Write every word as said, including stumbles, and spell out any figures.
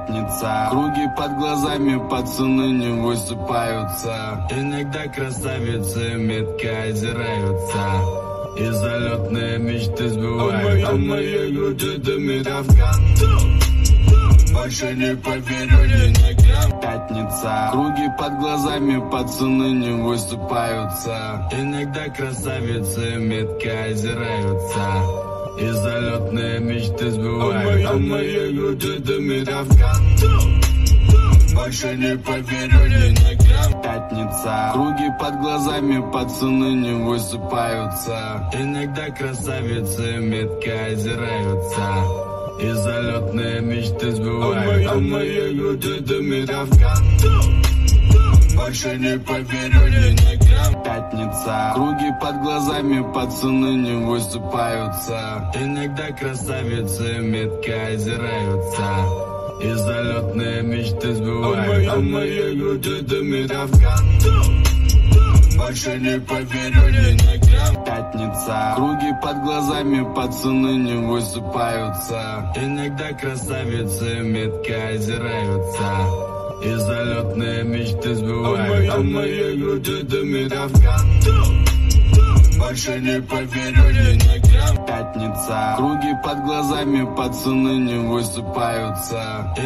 Пятница, круги под глазами, пацаны не высыпаются. Иногда красавицы метко озираются, и залетные мечты сбываются. А моей груди дымит Афган, больше не поверю ни на грамм. Пятница, круги под глазами, пацаны не высыпаются. Иногда красавицы метко озираются, и залетные мечты сбываются. А моей груди дымит Афган, больше не поверю ни на грамм. Пятница, круги под глазами, пацаны не высыпаются. Иногда красавицы метко озираются, и залетные мечты сбываются. А моей груди дымит Афган, больше не поверю ни на грамм. Пятница, круги под глазами, пацаны не высыпаются. Иногда красавицы метко озираются, и залетные мечты сбываются. А моей груди дымит Афган, больше не поверю ни на грамм. Пятница, круги под глазами, пацаны не высыпаются. Иногда красавицы метко озираются, и залетные мечты сбываются. А моей груди дымит Афган, больше не поверю ни на грамм. Пятница, круги под глазами, пацаны не высыпаются.